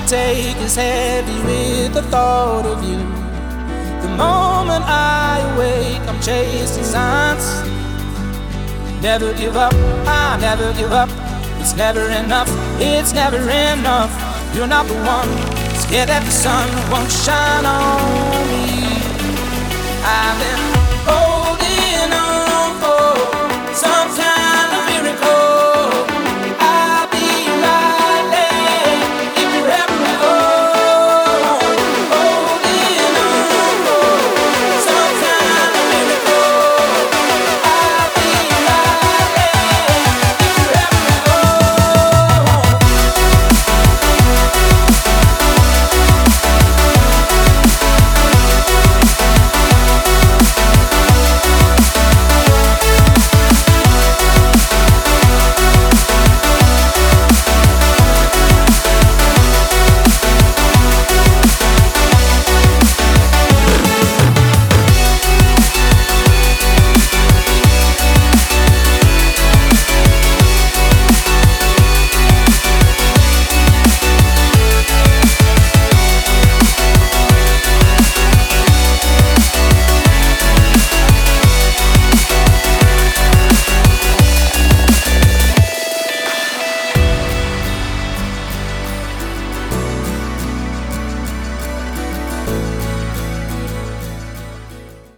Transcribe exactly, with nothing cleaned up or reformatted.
take is heavy with the thought of you. The moment I awake, I'm chasing signs. Never give up, I never give up. It's never enough, it's never enough. You're not the one, scared that the sun won't shine on me. I've been oh